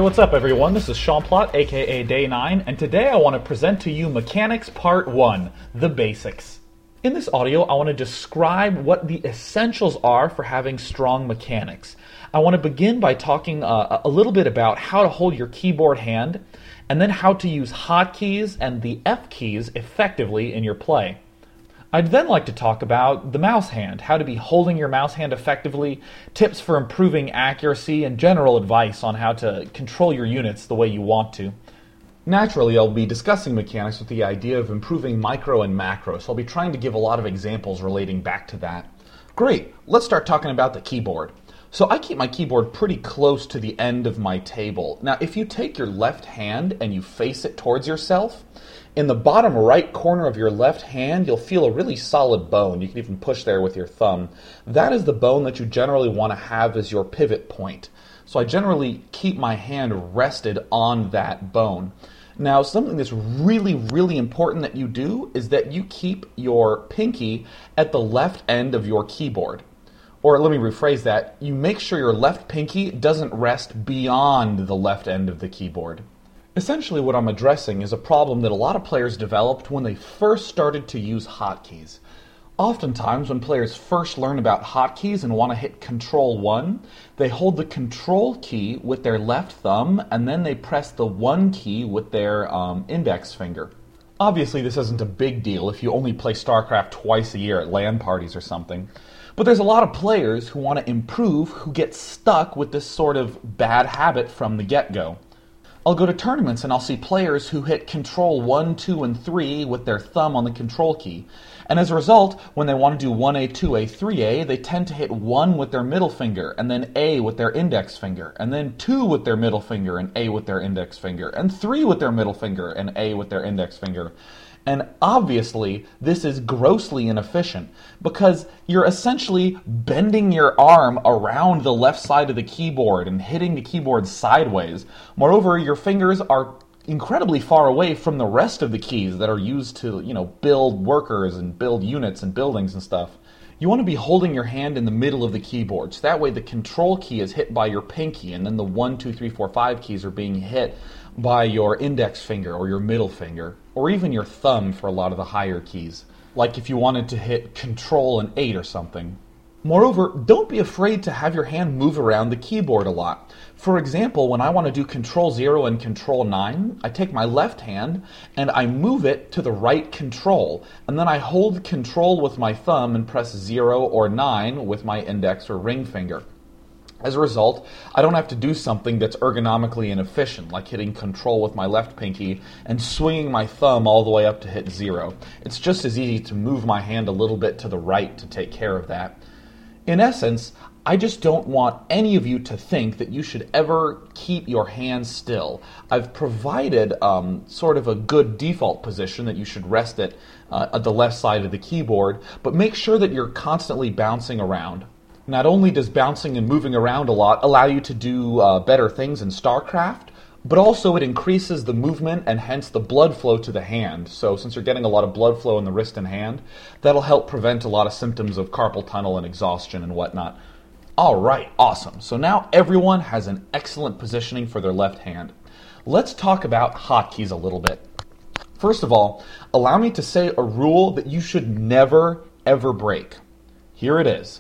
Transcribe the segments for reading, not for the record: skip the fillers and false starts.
what's up everyone? This is Sean Plott, aka Day9, and today I want to present to you Mechanics Part 1, the basics. In this audio, I want to describe what the essentials are for having strong mechanics. I want to begin by talking a little bit about how to hold your keyboard hand, and then how to use hotkeys and the F keys effectively in your play. I'd then like to talk about the mouse hand, how to be holding your mouse hand effectively, tips for improving accuracy, and general advice on how to control your units the way you want to. Naturally, I'll be discussing mechanics with the idea of improving micro and macro, so I'll be trying to give a lot of examples relating back to that. Great, let's start talking about the keyboard. So I keep my keyboard pretty close to the end of my table. Now, if you take your left hand and you face it towards yourself, in the bottom right corner of your left hand, you'll feel a really solid bone. You can even push there with your thumb. That is the bone that you generally want to have as your pivot point. So I generally keep my hand rested on that bone. Now, something that's really, really important that you do is that you keep your pinky at the left end of your keyboard. Or let me rephrase that, you make sure your left pinky doesn't rest beyond the left end of the keyboard. Essentially what I'm addressing is a problem that a lot of players developed when they first started to use hotkeys. Oftentimes when players first learn about hotkeys and want to hit Control 1, they hold the Control key with their left thumb and then they press the 1 key with their index finger. Obviously this isn't a big deal if you only play StarCraft twice a year at LAN parties or something. But there's a lot of players who want to improve who get stuck with this sort of bad habit from the get-go. I'll go to tournaments and I'll see players who hit Control 1, 2, and 3 with their thumb on the Control key. And as a result, when they want to do 1A, 2A, 3A, they tend to hit 1 with their middle finger, and then A with their index finger, and then 2 with their middle finger and A with their index finger, and 3 with their middle finger and A with their index finger. And obviously, this is grossly inefficient because you're essentially bending your arm around the left side of the keyboard and hitting the keyboard sideways. Moreover, your fingers are incredibly far away from the rest of the keys that are used to, build workers and build units and buildings and stuff. You want to be holding your hand in the middle of the keyboard, so that way the Control key is hit by your pinky, and then the 1, 2, 3, 4, 5 keys are being hit by your index finger or your middle finger, or even your thumb for a lot of the higher keys, like if you wanted to hit Control and 8 or something. Moreover, don't be afraid to have your hand move around the keyboard a lot. For example, when I want to do Control 0 and Control 9, I take my left hand and I move it to the right Control, and then I hold Control with my thumb and press 0 or 9 with my index or ring finger. As a result, I don't have to do something that's ergonomically inefficient, like hitting Control with my left pinky and swinging my thumb all the way up to hit 0. It's just as easy to move my hand a little bit to the right to take care of that. In essence, I just don't want any of you to think that you should ever keep your hand still. I've provided sort of a good default position that you should rest at the left side of the keyboard, but make sure that you're constantly bouncing around. Not only does bouncing and moving around a lot allow you to do better things in StarCraft, but also it increases the movement and hence the blood flow to the hand. So since you're getting a lot of blood flow in the wrist and hand, that'll help prevent a lot of symptoms of carpal tunnel and exhaustion and whatnot. All right, awesome. So now everyone has an excellent positioning for their left hand. Let's talk about hotkeys a little bit. First of all, allow me to say a rule that you should never, ever break. Here it is.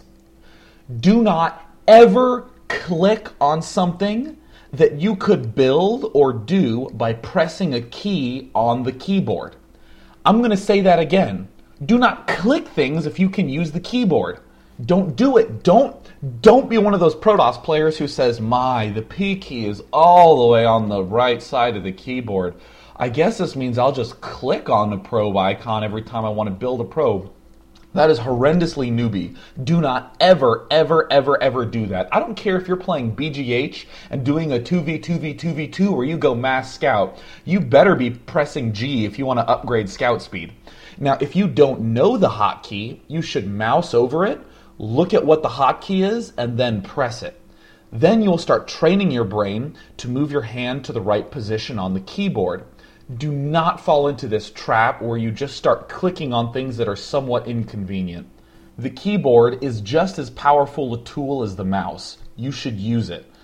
Do not ever click on something that you could build or do by pressing a key on the keyboard. I'm going to say that again. Do not click things if you can use the keyboard. Don't do it. Don't be one of those Protoss players who says, the P key is all the way on the right side of the keyboard. I guess this means I'll just click on the probe icon every time I want to build a probe. That is horrendously newbie. Do not ever, ever, ever, ever do that. I don't care if you're playing BGH and doing a 2v2v2v2 where you go mass scout. You better be pressing G if you want to upgrade scout speed. Now, if you don't know the hotkey, you should mouse over it, look at what the hotkey is, and then press it. Then you'll start training your brain to move your hand to the right position on the keyboard. Do not fall into this trap where you just start clicking on things that are somewhat inconvenient. The keyboard is just as powerful a tool as the mouse. You should use it.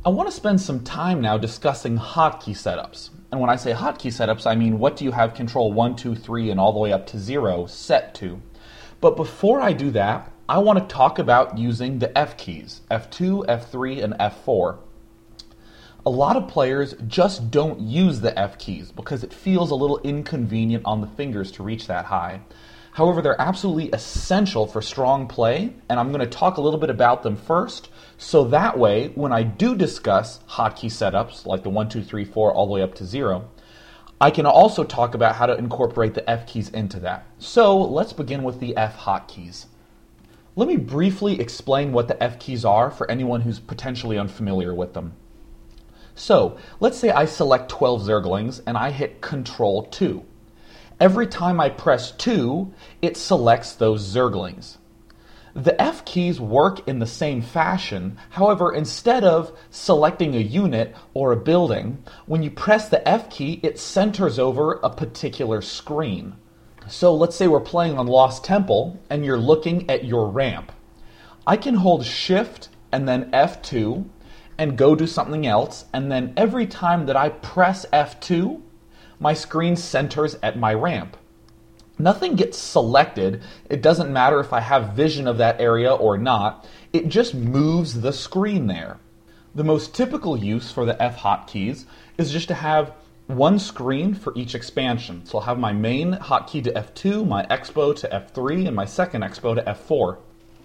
I want to spend some time now discussing hotkey setups. And when I say hotkey setups, I mean what do you have control 1, 2, 3, and all the way up to 0 set to. But before I do that, I want to talk about using the F keys, F2, F3, and F4. A lot of players just don't use the F keys because it feels a little inconvenient on the fingers to reach that high. However, they're absolutely essential for strong play, and I'm going to talk a little bit about them first, so that way, when I do discuss hotkey setups, like the 1, 2, 3, 4, all the way up to 0, I can also talk about how to incorporate the F keys into that. So let's begin with the F hotkeys. Let me briefly explain what the F keys are for anyone who's potentially unfamiliar with them. So, let's say I select 12 Zerglings and I hit Control 2. Every time I press 2, it selects those Zerglings. The F keys work in the same fashion. However, instead of selecting a unit or a building, when you press the F key, it centers over a particular screen. So let's say we're playing on Lost Temple and you're looking at your ramp. I can hold Shift and then F2 and go do something else, and then every time that I press F2, my screen centers at my ramp. Nothing gets selected. It doesn't matter if I have vision of that area or not. It just moves the screen there. The most typical use for the F hotkeys is just to have one screen for each expansion. So I'll have my main hotkey to F2, my Expo to F3, and my second Expo to F4.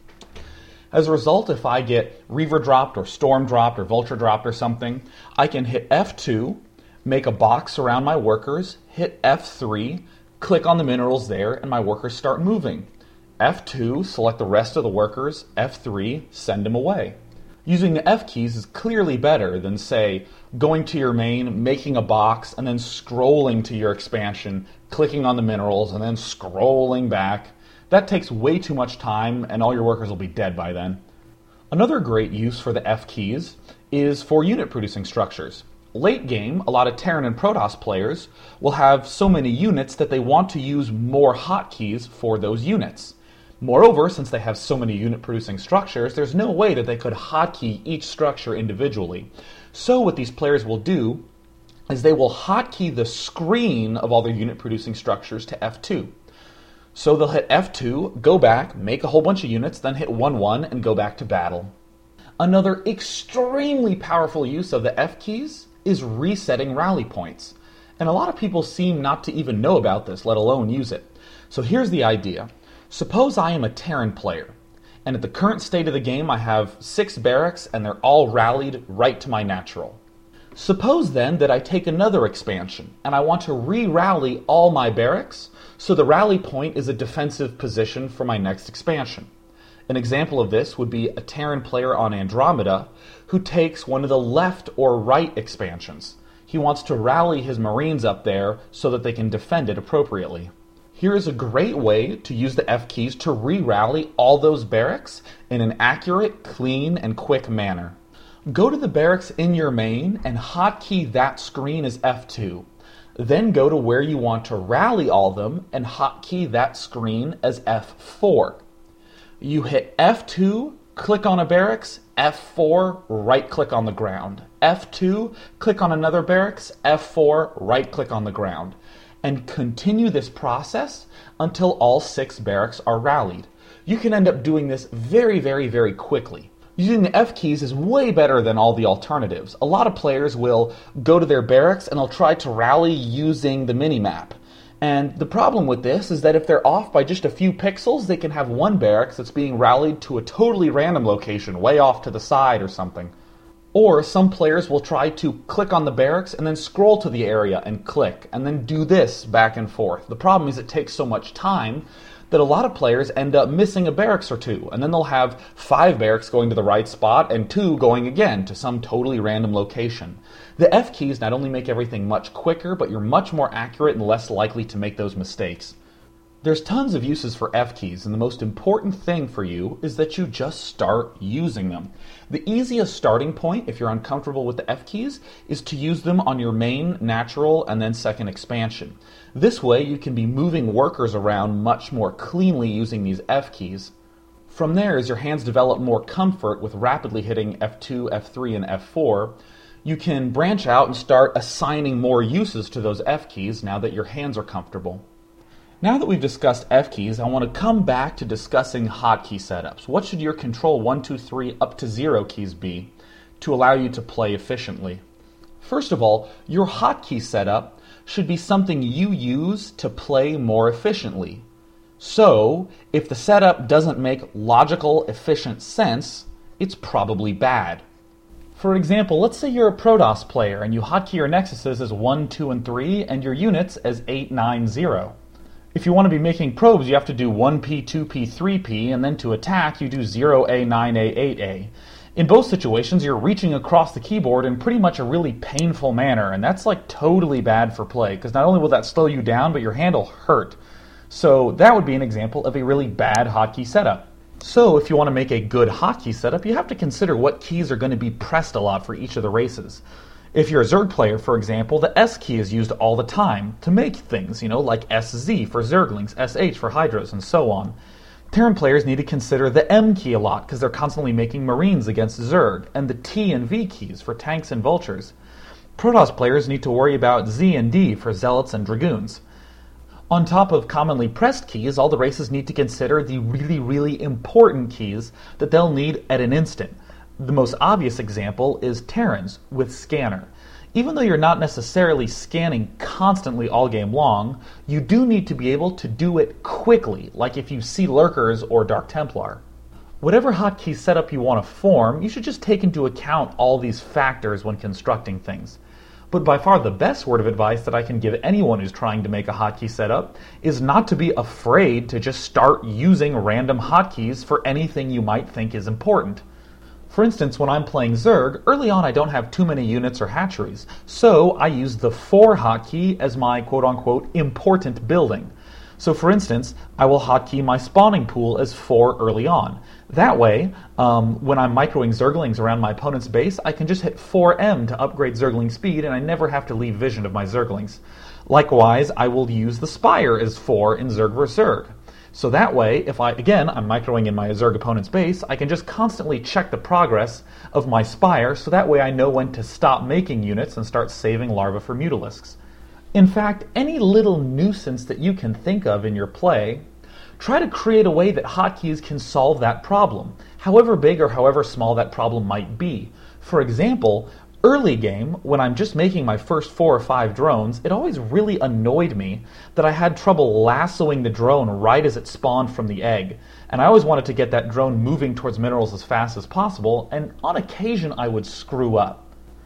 As a result, if I get Reaver dropped or Storm dropped or Vulture dropped or something, I can hit F2, make a box around my workers, hit F3, click on the minerals there, and my workers start moving. F2, select the rest of the workers, F3, send them away. Using the F keys is clearly better than, say, going to your main, making a box, and then scrolling to your expansion, clicking on the minerals, and then scrolling back. That takes way too much time, and all your workers will be dead by then. Another great use for the F keys is for unit-producing structures. Late game, a lot of Terran and Protoss players will have so many units that they want to use more hotkeys for those units. Moreover, since they have so many unit-producing structures, there's no way that they could hotkey each structure individually. So what these players will do is they will hotkey the screen of all their unit-producing structures to F2. So they'll hit F2, go back, make a whole bunch of units, then hit 1-1 and go back to battle. Another extremely powerful use of the F keys is resetting rally points. And a lot of people seem not to even know about this, let alone use it. So here's the idea. Suppose I am a Terran player, and at the current state of the game I have 6 barracks and they're all rallied right to my natural. Suppose then that I take another expansion and I want to re-rally all my barracks, so the rally point is a defensive position for my next expansion. An example of this would be a Terran player on Andromeda who takes one of the left or right expansions. He wants to rally his Marines up there so that they can defend it appropriately. Here is a great way to use the F keys to re-rally all those barracks in an accurate, clean, and quick manner. Go to the barracks in your main and hotkey that screen as F2. Then go to where you want to rally all of them and hotkey that screen as F4. You hit F2, click on a barracks, F4, right-click on the ground. F2, click on another barracks, F4, right-click on the ground. And continue this process until all 6 barracks are rallied. You can end up doing this very, very, very quickly. Using the F keys is way better than all the alternatives. A lot of players will go to their barracks and they'll try to rally using the minimap. And the problem with this is that if they're off by just a few pixels, they can have one barracks that's being rallied to a totally random location, way off to the side or something. Or some players will try to click on the barracks and then scroll to the area and click, and then do this back and forth. The problem is it takes so much time that a lot of players end up missing a barracks or two, and then they'll have 5 barracks going to the right spot and 2 going again to some totally random location. The F keys not only make everything much quicker, but you're much more accurate and less likely to make those mistakes. There's tons of uses for F keys, and the most important thing for you is that you just start using them. The easiest starting point, if you're uncomfortable with the F keys, is to use them on your main, natural, and then second expansion. This way you can be moving workers around much more cleanly using these F keys. From there, as your hands develop more comfort with rapidly hitting F2, F3, and F4, you can branch out and start assigning more uses to those F keys now that your hands are comfortable. Now that we've discussed F keys, I want to come back to discussing hotkey setups. What should your control 1, 2, 3 up to 0 keys be to allow you to play efficiently? First of all, your hotkey setup should be something you use to play more efficiently. So, if the setup doesn't make logical, efficient sense, it's probably bad. For example, let's say you're a Protoss player and you hotkey your Nexuses as 1, 2, and 3 and your units as 8, 9, 0. If you want to be making probes, you have to do 1P, 2P, 3P, and then to attack, you do 0A, 9A, 8A. In both situations, you're reaching across the keyboard in pretty much a really painful manner, and that's like totally bad for play, because not only will that slow you down, but your hand will hurt. So that would be an example of a really bad hotkey setup. So if you want to make a good hotkey setup, you have to consider what keys are going to be pressed a lot for each of the races. If you're a Zerg player, for example, the S key is used all the time to make things, like SZ for Zerglings, SH for Hydras, and so on. Terran players need to consider the M key a lot because they're constantly making Marines against Zerg, and the T and V keys for tanks and vultures. Protoss players need to worry about Z and D for Zealots and Dragoons. On top of commonly pressed keys, all the races need to consider the really, really important keys that they'll need at an instant. The most obvious example is Terrans with Scanner. Even though you're not necessarily scanning constantly all game long, you do need to be able to do it quickly, like if you see Lurkers or Dark Templar. Whatever hotkey setup you want to form, you should just take into account all these factors when constructing things. But by far the best word of advice that I can give anyone who's trying to make a hotkey setup is not to be afraid to just start using random hotkeys for anything you might think is important. For instance, when I'm playing Zerg, early on I don't have too many units or hatcheries, so I use the 4 hotkey as my quote-unquote important building. So for instance, I will hotkey my spawning pool as 4 early on. That way, when I'm microing Zerglings around my opponent's base, I can just hit 4M to upgrade Zergling speed and I never have to leave vision of my Zerglings. Likewise, I will use the Spire as 4 in Zerg vs. Zerg. So that way, if I'm microing in my Zerg opponent's base, I can just constantly check the progress of my Spire, so that way I know when to stop making units and start saving larvae for Mutalisks. In fact, any little nuisance that you can think of in your play, try to create a way that hotkeys can solve that problem, however big or however small that problem might be. For example, early game, when I'm just making my first 4 or 5 drones, it always really annoyed me that I had trouble lassoing the drone right as it spawned from the egg. And I always wanted to get that drone moving towards minerals as fast as possible, and on occasion I would screw up.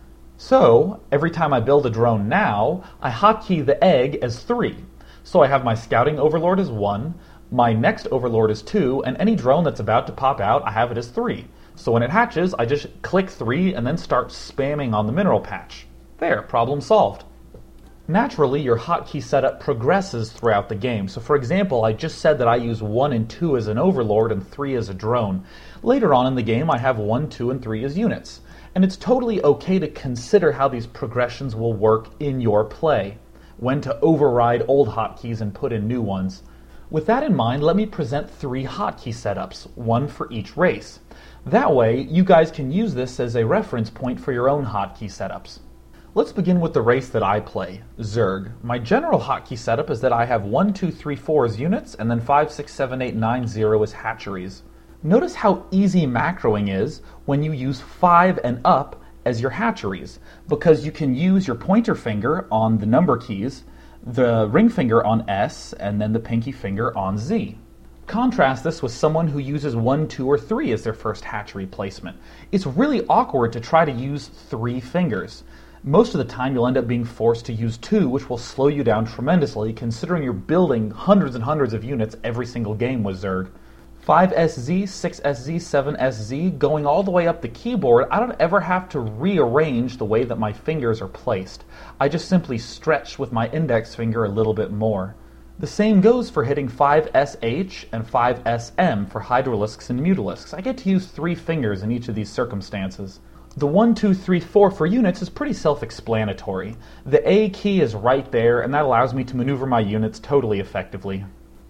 So, every time I build a drone now, I hotkey the egg as 3. So I have my Scouting Overlord as 1, my next Overlord is 2, and any drone that's about to pop out, I have it as 3. So when it hatches, I just click 3 and then start spamming on the mineral patch. There, problem solved. Naturally, your hotkey setup progresses throughout the game. So for example, I just said that I use 1 and 2 as an Overlord and 3 as a drone. Later on in the game, I have 1, 2, and 3 as units. And it's totally okay to consider how these progressions will work in your play, when to override old hotkeys and put in new ones. With that in mind, let me present 3 hotkey setups, one for each race. That way, you guys can use this as a reference point for your own hotkey setups. Let's begin with the race that I play, Zerg. My general hotkey setup is that I have 1, 2, 3, 4 as units, and then 5, 6, 7, 8, 9, 0 as hatcheries. Notice how easy macroing is when you use 5 and up as your hatcheries, because you can use your pointer finger on the number keys, the ring finger on S, and then the pinky finger on Z. Contrast this with someone who uses 1, 2, or 3 as their first hatchery placement. It's really awkward to try to use 3 fingers. Most of the time you'll end up being forced to use 2, which will slow you down tremendously considering you're building hundreds and hundreds of units every single game with Zerg. 5SZ, 6SZ, 7SZ, going all the way up the keyboard, I don't ever have to rearrange the way that my fingers are placed. I just simply stretch with my index finger a little bit more. The same goes for hitting 5SH and 5SM for Hydralisks and Mutalisks. I get to use 3 fingers in each of these circumstances. The 1, 2, 3, 4 for units is pretty self-explanatory. The A key is right there, and that allows me to maneuver my units totally effectively.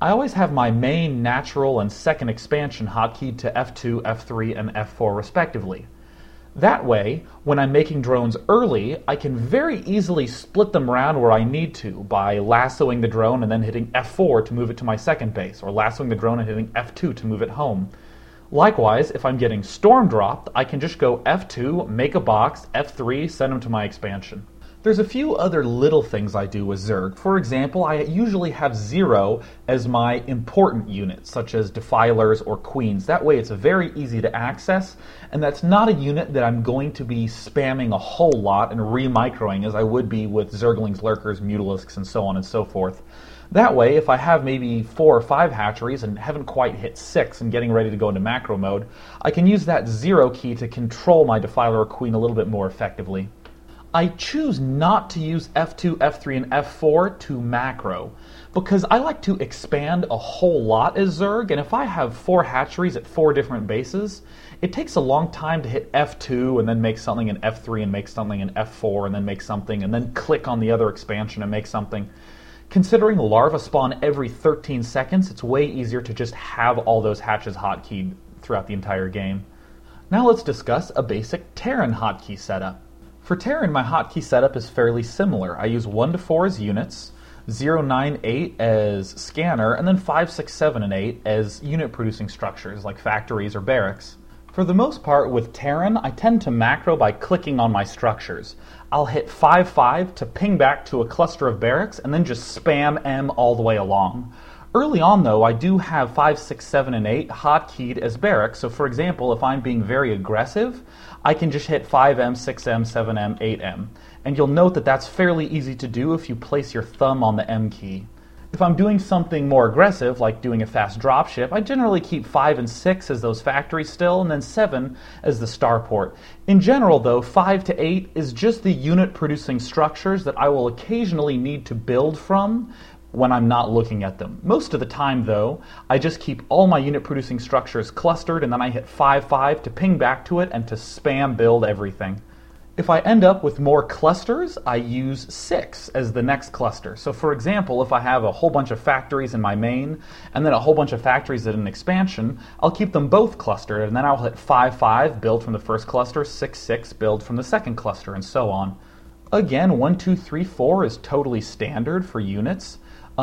I always have my main, natural, and second expansion hotkeyed to F2, F3, and F4 respectively. That way, when I'm making drones early, I can very easily split them around where I need to by lassoing the drone and then hitting F4 to move it to my second base, or lassoing the drone and hitting F2 to move it home. Likewise, if I'm getting storm dropped, I can just go F2, make a box, F3, send them to my expansion. There's a few other little things I do with Zerg. For example, I usually have 0 as my important unit, such as Defilers or Queens. That way it's very easy to access, and that's not a unit that I'm going to be spamming a whole lot and re-microing as I would be with Zerglings, Lurkers, Mutalisks, and so on and so forth. That way, if I have maybe 4 or 5 hatcheries and haven't quite hit 6 and getting ready to go into macro mode, I can use that 0 key to control my Defiler or Queen a little bit more effectively. I choose not to use F2, F3, and F4 to macro because I like to expand a whole lot as Zerg, and if I have 4 hatcheries at 4 different bases, it takes a long time to hit F2 and then make something in F3 and make something in F4 and then make something and then click on the other expansion and make something. Considering larva spawn every 13 seconds, it's way easier to just have all those hatches hotkeyed throughout the entire game. Now let's discuss a basic Terran hotkey setup. For Terran, my hotkey setup is fairly similar. I use 1 to 4 as units, 0, 9, 8 as scanner, and then 5, 6, 7, and 8 as unit-producing structures like factories or barracks. For the most part, with Terran, I tend to macro by clicking on my structures. I'll hit 5, 5 to ping back to a cluster of barracks, and then just spam M all the way along. Early on, though, I do have 5, 6, 7, and 8 hotkeyed as barracks, so for example, if I'm being very aggressive, I can just hit 5M, 6M, 7M, 8M. And you'll note that that's fairly easy to do if you place your thumb on the M key. If I'm doing something more aggressive, like doing a fast dropship, I generally keep 5 and 6 as those factories still, and then 7 as the starport. In general, though, 5 to 8 is just the unit-producing structures that I will occasionally need to build from when I'm not looking at them. Most of the time, though, I just keep all my unit-producing structures clustered, and then I hit 5, 5 to ping back to it and to spam build everything. If I end up with more clusters, I use 6 as the next cluster. So for example, if I have a whole bunch of factories in my main, and then a whole bunch of factories in an expansion, I'll keep them both clustered, and then I'll hit 5, 5, build from the first cluster, 6, 6, build from the second cluster, and so on. Again, 1, 2, 3, 4 is totally standard for units.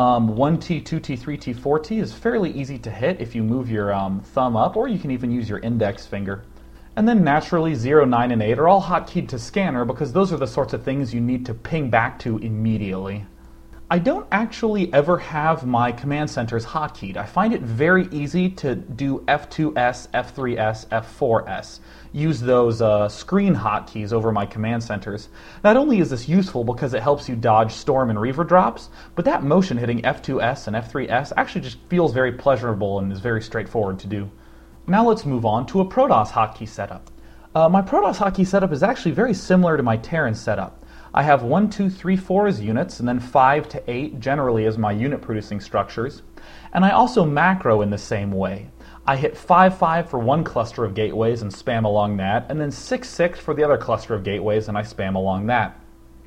1T, 2T, 3T, 4T is fairly easy to hit if you move your thumb up, or you can even use your index finger. And then naturally 0, 9, and 8 are all hotkeyed to scanner because those are the sorts of things you need to ping back to immediately. I don't actually ever have my command centers hotkeyed. I find it very easy to do F2S, F3S, F4S. Use those screen hotkeys over my command centers. Not only is this useful because it helps you dodge storm and reaver drops, but that motion hitting F2S and F3S actually just feels very pleasurable and is very straightforward to do. Now let's move on to a Protoss hotkey setup. My Protoss hotkey setup is actually very similar to my Terran setup. I have 1, 2, 3, 4 as units, and then 5 to 8 generally as my unit-producing structures. And I also macro in the same way. I hit 5, 5 for one cluster of gateways and spam along that, and then 6, 6 for the other cluster of gateways and I spam along that.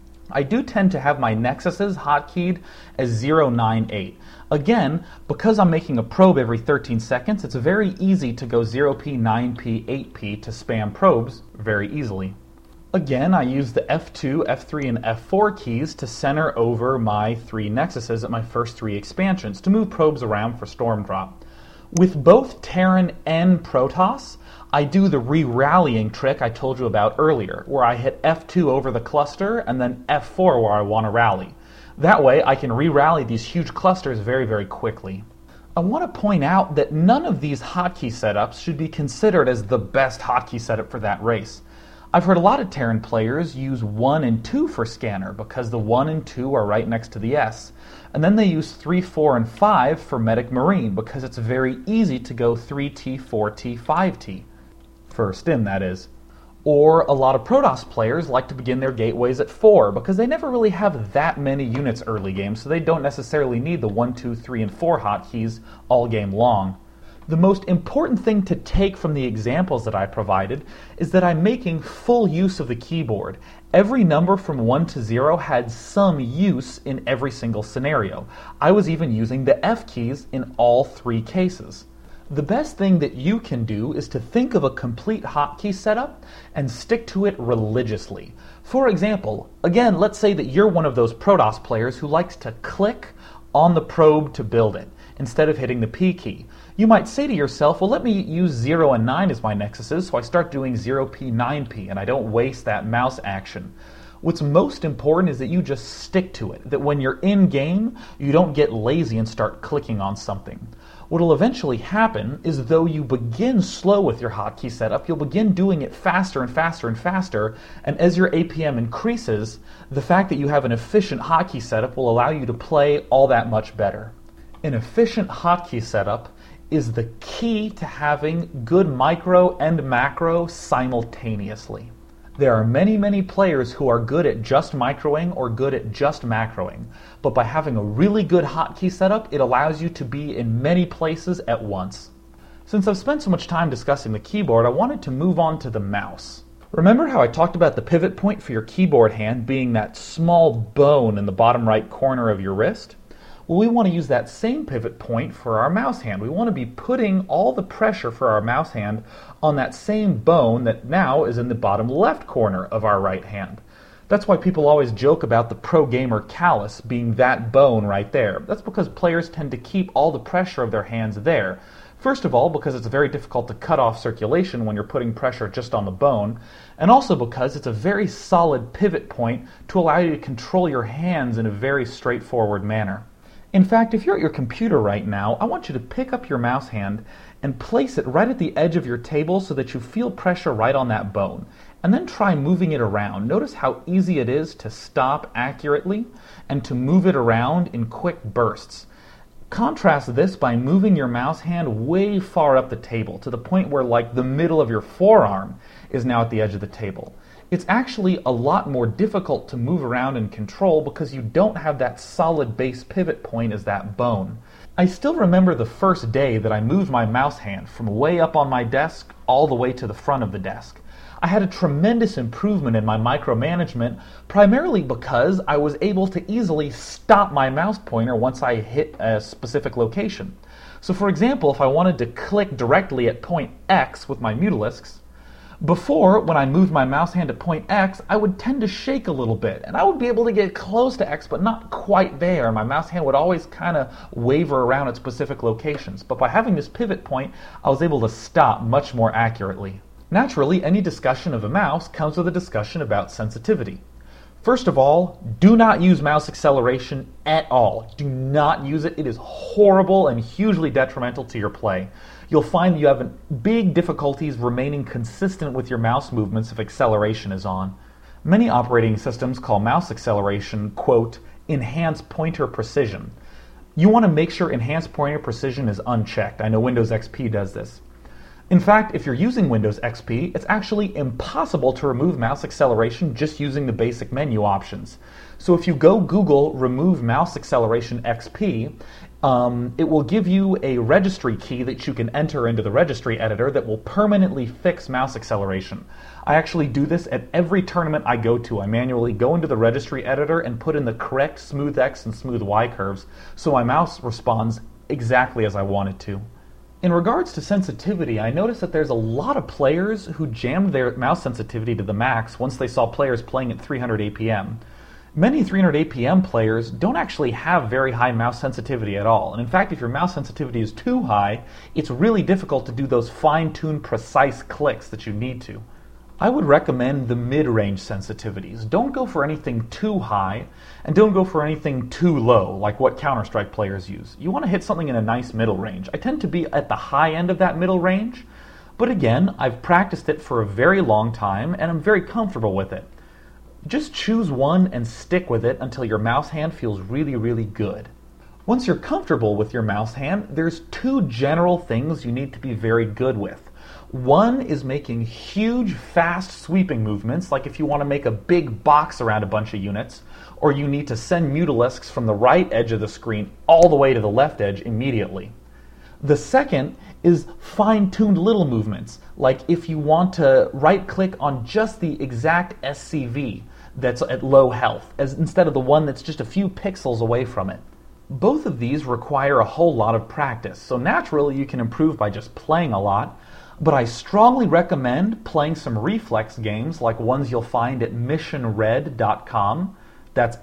I do tend to have my nexuses hotkeyed as 0, 9, 8. Again, because I'm making a probe every 13 seconds, it's very easy to go 0p, 9p, 8p to spam probes very easily. Again, I use the F2, F3, and F4 keys to center over my 3 nexuses at my first 3 expansions to move probes around for storm drop. With both Terran and Protoss, I do the re-rallying trick I told you about earlier, where I hit F2 over the cluster and then F4 where I want to rally. That way I can re-rally these huge clusters very, very quickly. I want to point out that none of these hotkey setups should be considered as the best hotkey setup for that race. I've heard a lot of Terran players use 1 and 2 for scanner because the 1 and 2 are right next to the S. And then they use 3, 4, and 5 for medic marine because it's very easy to go 3T, 4T, 5T. First in, that is. Or a lot of Protoss players like to begin their gateways at 4 because they never really have that many units early game, so they don't necessarily need the 1, 2, 3, and 4 hotkeys all game long. The most important thing to take from the examples that I provided is that I'm making full use of the keyboard. Every number from 1 to 0 had some use in every single scenario. I was even using the F keys in all 3 cases. The best thing that you can do is to think of a complete hotkey setup and stick to it religiously. For example, again, let's say that you're one of those Protoss players who likes to click on the probe to build it instead of hitting the P key. You might say to yourself, well, let me use 0 and 9 as my nexuses, so I start doing 0P, 9P, and I don't waste that mouse action. What's most important is that you just stick to it, that when you're in game, you don't get lazy and start clicking on something. What will eventually happen is, though you begin slow with your hotkey setup, you'll begin doing it faster and faster and faster, and as your APM increases, the fact that you have an efficient hotkey setup will allow you to play all that much better. An efficient hotkey setup is the key to having good micro and macro simultaneously. There are many players who are good at just microing or good at just macroing, but by having a really good hotkey setup, it allows you to be in many places at once. Since I've spent so much time discussing the keyboard, I wanted to move on to the mouse. Remember how I talked about the pivot point for your keyboard hand being that small bone in the bottom right corner of your wrist? Well, we want to use that same pivot point for our mouse hand. We want to be putting all the pressure for our mouse hand on that same bone that now is in the bottom left corner of our right hand. That's why people always joke about the pro gamer callus being that bone right there. That's because players tend to keep all the pressure of their hands there. First of all, because it's very difficult to cut off circulation when you're putting pressure just on the bone, and also because it's a very solid pivot point to allow you to control your hands in a very straightforward manner. In fact, if you're at your computer right now, I want you to pick up your mouse hand and place it right at the edge of your table so that you feel pressure right on that bone. And then try moving it around. Notice how easy it is to stop accurately and to move it around in quick bursts. Contrast this by moving your mouse hand way far up the table to the point where like the middle of your forearm is now at the edge of the table. It's actually a lot more difficult to move around and control because you don't have that solid base pivot point as that bone. I still remember the first day that I moved my mouse hand from way up on my desk all the way to the front of the desk. I had a tremendous improvement in my micromanagement, primarily because I was able to easily stop my mouse pointer once I hit a specific location. So for example, if I wanted to click directly at point X with my Mutalisks, before, when I moved my mouse hand to point X, I would tend to shake a little bit, and I would be able to get close to X, but not quite there. My mouse hand would always kind of waver around at specific locations. But by having this pivot point, I was able to stop much more accurately. Naturally, any discussion of a mouse comes with a discussion about sensitivity. First of all, do not use mouse acceleration at all. Do not use it. It is horrible and hugely detrimental to your play. You'll find you have big difficulties remaining consistent with your mouse movements if acceleration is on. Many operating systems call mouse acceleration, quote, enhanced pointer precision. You want to make sure enhanced pointer precision is unchecked. I know Windows XP does this. In fact, if you're using Windows XP, it's actually impossible to remove mouse acceleration just using the basic menu options. So if you go Google remove mouse acceleration XP, it will give you a registry key that you can enter into the registry editor that will permanently fix mouse acceleration. I actually do this at every tournament I go to. I manually go into the registry editor and put in the correct smooth X and smooth Y curves so my mouse responds exactly as I want it to. In regards to sensitivity, I noticed that there's a lot of players who jammed their mouse sensitivity to the max once they saw players playing at 300 APM. Many 300 APM players don't actually have very high mouse sensitivity at all. And in fact, if your mouse sensitivity is too high, it's really difficult to do those fine-tuned, precise clicks that you need to. I would recommend the mid-range sensitivities. Don't go for anything too high, and don't go for anything too low, like what Counter-Strike players use. You want to hit something in a nice middle range. I tend to be at the high end of that middle range, but again, I've practiced it for a very long time, and I'm very comfortable with it. Just choose one and stick with it until your mouse hand feels really, really good. Once you're comfortable with your mouse hand, there's two general things you need to be very good with. One is making huge, fast sweeping movements, like if you want to make a big box around a bunch of units, or you need to send Mutalisks from the right edge of the screen all the way to the left edge immediately. The second is fine-tuned little movements, like if you want to right-click on just the exact SCV that's at low health, as instead of the one that's just a few pixels away from it. Both of these require a whole lot of practice, so naturally you can improve by just playing a lot, but I strongly recommend playing some reflex games like ones you'll find at missionred.com. That's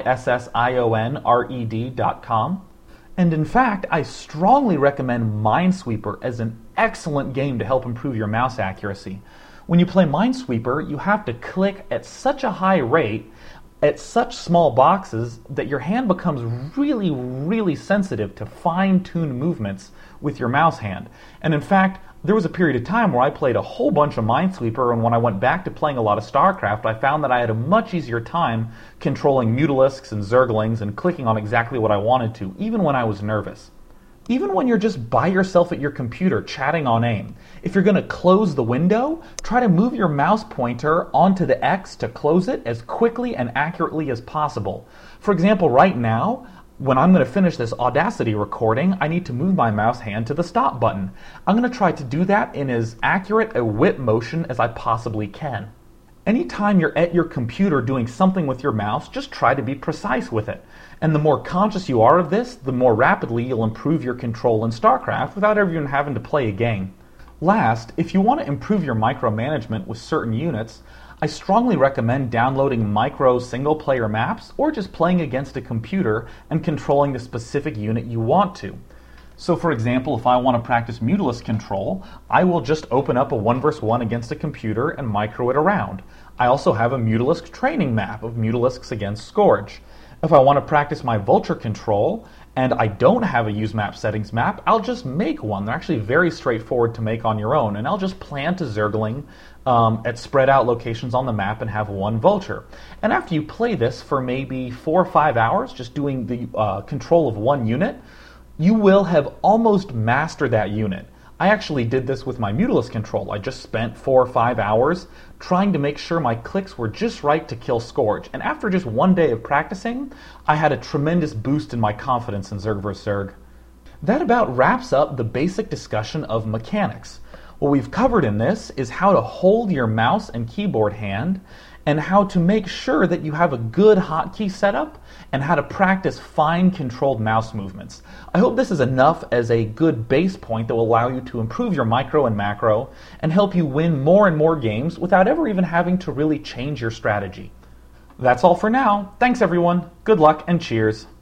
missionred.com. And in fact, I strongly recommend Minesweeper as an excellent game to help improve your mouse accuracy. When you play Minesweeper, you have to click at such a high rate at such small boxes that your hand becomes really, really sensitive to fine-tuned movements with your mouse hand. And in fact, there was a period of time where I played a whole bunch of Minesweeper, and when I went back to playing a lot of StarCraft, I found that I had a much easier time controlling Mutalisks and Zerglings and clicking on exactly what I wanted to, even when I was nervous. Even when you're just by yourself at your computer chatting on AIM, if you're going to close the window, try to move your mouse pointer onto the X to close it as quickly and accurately as possible. For example, right now, when I'm going to finish this Audacity recording, I need to move my mouse hand to the stop button. I'm going to try to do that in as accurate a whip motion as I possibly can. Anytime you're at your computer doing something with your mouse, just try to be precise with it. And the more conscious you are of this, the more rapidly you'll improve your control in StarCraft without ever even having to play a game. Last, if you want to improve your micromanagement with certain units, I strongly recommend downloading micro single-player maps or just playing against a computer and controlling the specific unit you want to. So for example, if I want to practice Mutalisk control, I will just open up a 1 vs 1 against a computer and micro it around. I also have a Mutalisk training map of Mutalisks against Scourge. If I want to practice my Vulture control and I don't have a use map settings map, I'll just make one. They're actually very straightforward to make on your own, and I'll just plant a Zergling at spread out locations on the map and have one Vulture. And after you play this for maybe 4 or 5 hours, just doing the control of one unit, you will have almost mastered that unit. I actually did this with my Mutalisk control. I just spent 4 or 5 hours trying to make sure my clicks were just right to kill Scourge. And after just 1 day of practicing, I had a tremendous boost in my confidence in Zerg vs. Zerg. That about wraps up the basic discussion of mechanics. What we've covered in this is how to hold your mouse and keyboard hand, and how to make sure that you have a good hotkey setup, and how to practice fine controlled mouse movements. I hope this is enough as a good base point that will allow you to improve your micro and macro and help you win more and more games without ever even having to really change your strategy. That's all for now. Thanks everyone. Good luck and cheers.